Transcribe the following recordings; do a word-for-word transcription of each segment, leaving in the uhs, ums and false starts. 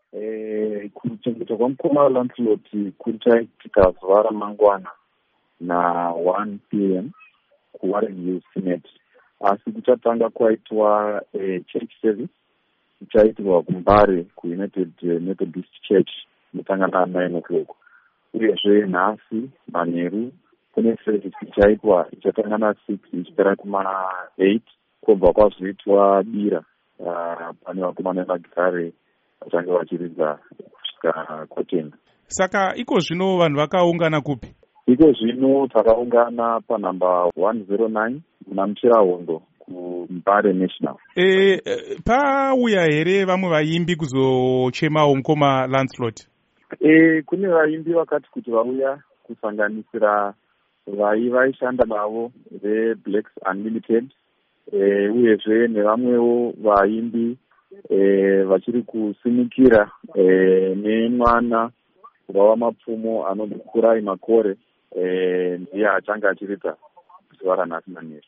Eh, kuchengetwa kwamukoma Lancelot kuchaitika zuva ramangwana na one p m kuWarren Hills Senate, asi kuchatanga kwaitwa eh, church service kuchaitirwa kuMbare kuUnited Methodist Church kutanga nine o'clock. Uyezve nhasi manheru kune service ichaitwa ichatanga na six ichipera kuma eight, kwobva kwazoitwa bira uh, pane vakomana vemagitare vachange vachiridza kusvika kwatenda. Saka iko zvino vanhu vakaungana kupi? Iko zvino takaungana panhamba one oh nine muna Muchirahondo kuMbare National. E, pauya here vamwe vaimbi kuzochemawo mukoma Lancelot? E, kune vaimbi vakati kuti vauya kusanganisira vai vaishanda navo veBlacks Unlimited, e, uyezve nevamwewo vaimbi e, vachiri kusimukira e, nemwana kubva wamapfumo anonzi Kurai Makore, e, ndiye achange achiridza zuva ranhasi manheru.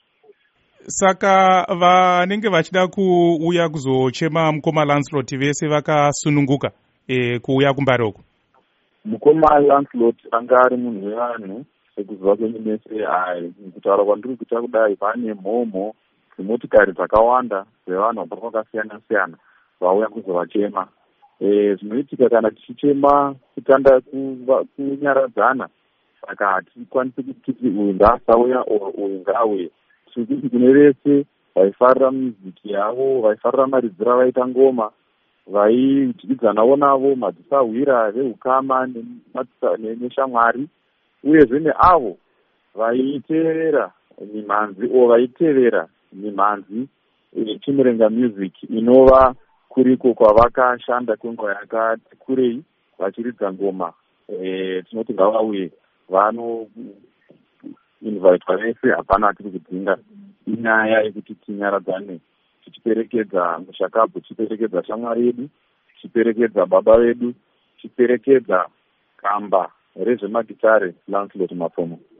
Saka vanenge vachida kuuya kuzochema mukoma Lancelot vese vakasununguka e, kuuya kuMbare uko? Mukoma Lancelot anga ari munhu wevanhu sekuziva kwenyu mese. Hai, kutaura kwandiri kuita kudai, pane mhomho dzimotikari dzakawanda dzevanhu vabva kwakasiyana siyana vauya kuzovachema. E, zvinoitika kana tichichema kutanda kunyaradzana, saka hatikwanisi kuti uyu ngaasauya uyu ngaauye. Tikuti kune vese vaifarira miziki yavo, vaifarira maridziro avaita ngoma, vaidyidzanawo navo madzisahwira veukama neshamwari, uyezve neavo vaitevera mimhanzi o vaitevera mimhanzi yeChimurenga Music inova kuriko kwavakashanda kwenguva yakati kurei vachiridza ngoma. E, tinoti ngavauye vano invitwa vese, hapana atiri kudzinga. Inyaya yekuti tinyaradzane tichiperekedza mushakabvu, tichiperekedza shamwari yedu, tichiperekedza baba vedu, tichiperekedza kamba rezvemagitare Lancelot Mapfumo.